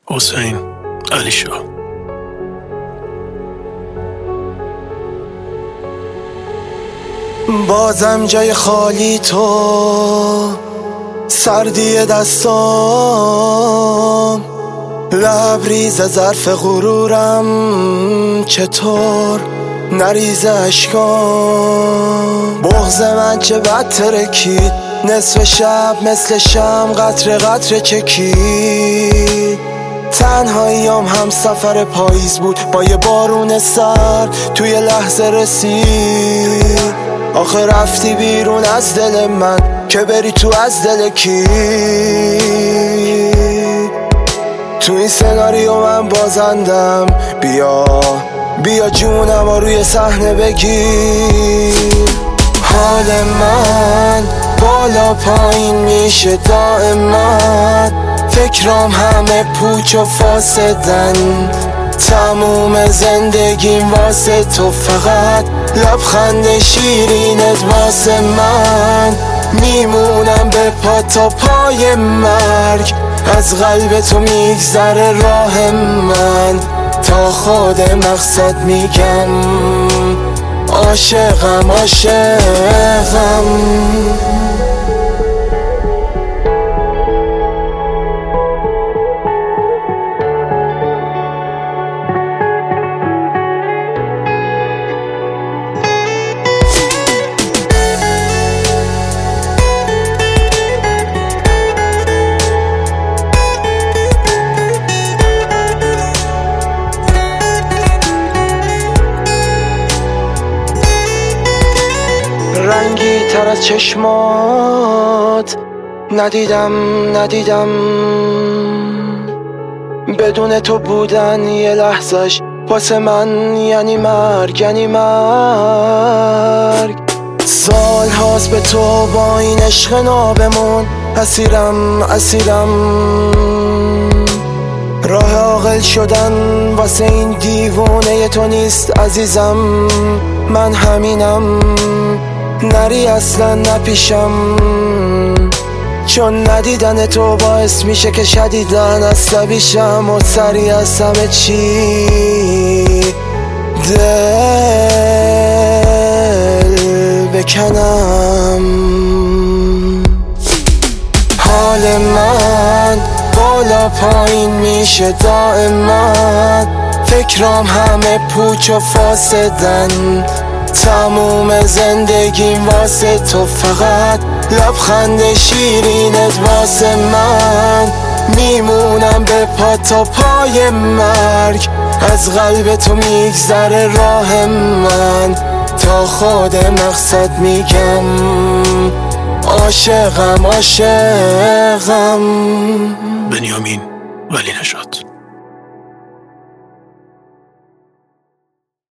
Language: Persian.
حسین علیشاه. بازم جای خالی تو، سردی دستام، لبریز ظرف غرورم، چطور نریزه اشکام. بغض من چه بد ترکید، نصف شب مثل شم قطره قطره چکید. تنهاییام هم سفر پاییز بود با یه بارون سرد توی لحظه رسید. آخه رفتی بیرون از دل من که بری تو از دل کی؟ تو این سناریو من بازندم، بیا جونم و روی صحنه بگیر. حال من بالا پایین میشه دائما، فکرام همه پوچ و فاسدن، تموم زندگیم واسه تو، فقط لبخند شیرینت واسه من. میمونم به پا تا پای مرگ، از قلب تو میگذره راه من، تا خود مقصد میگم عاشقم عاشقم. رنگی تر از چشمات ندیدم بدون تو بودن یه لحظش واسه من یعنی مرگ. سال هاست به تو با این عشق نابمون اسیرم. راه عاقل شدن واسه این دیوونه تو نیست عزیزم، من همینم. نری اصلا نپیشم، چون ندیدن تو باعث میشه که شدیدن عصبیشم و سری از همه چی دل بکنم. حال من بالا پایین میشه دائما، فکرام همه پوچ و فاسدن، تموم زندگیم واسه تو، فقط لبخند شیرینت واسه من. میمونم به پا تا پای مرگ، از قلب تو میگذره راه من، تا خود مقصد میگم عاشقم عاشقم. بنیامین ولی نژاد.